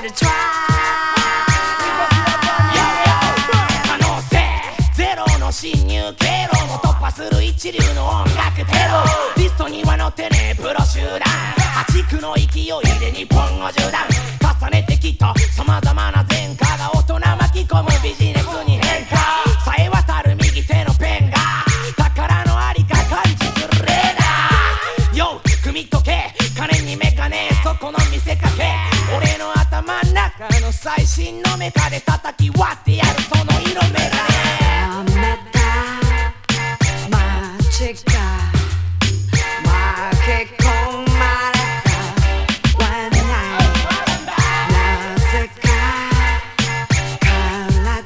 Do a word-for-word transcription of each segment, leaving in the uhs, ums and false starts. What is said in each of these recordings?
better try 可能性ゼロの侵入経路も突破する一流の音楽テロリストには載ってねえプロ集団破竹の勢いで日本を縦断重ねてきっと様々な前科が大人巻き込むビジネスに変化さえ渡る右手のペンが宝のありか感知するレーダーよ組み解け金にメガネそこの見せかけ俺の頭ん中の最新のメカで叩き割ってやるその色眼鏡冷めた街が巻き込まれた One night なぜか体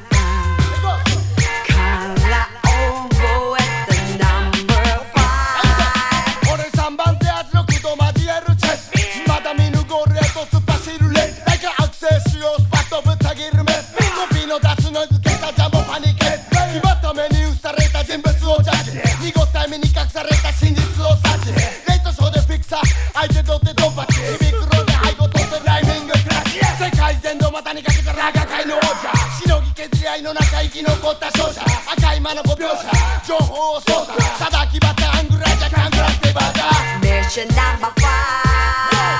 から覚えた Number five 俺さんばん手圧力と交えるチェスまだ見ぬゴールへと突っ走るレース大学生主要スパッとぶった切るメスコピーの出すノイズ消したジャンボパニケ決まった目に映された人物をジャッジ濁った目に隠された真実を察知レイトショーでフィクサー相手とってドンパチ響くロで背後取ってライミングクラッシュ世界全土股にかけたラガ界の王者しのぎ削り合いの中生き残った勝者赤い間のご描写情報を操作ただきばったアングラじゃカングラってバーガー Mission number five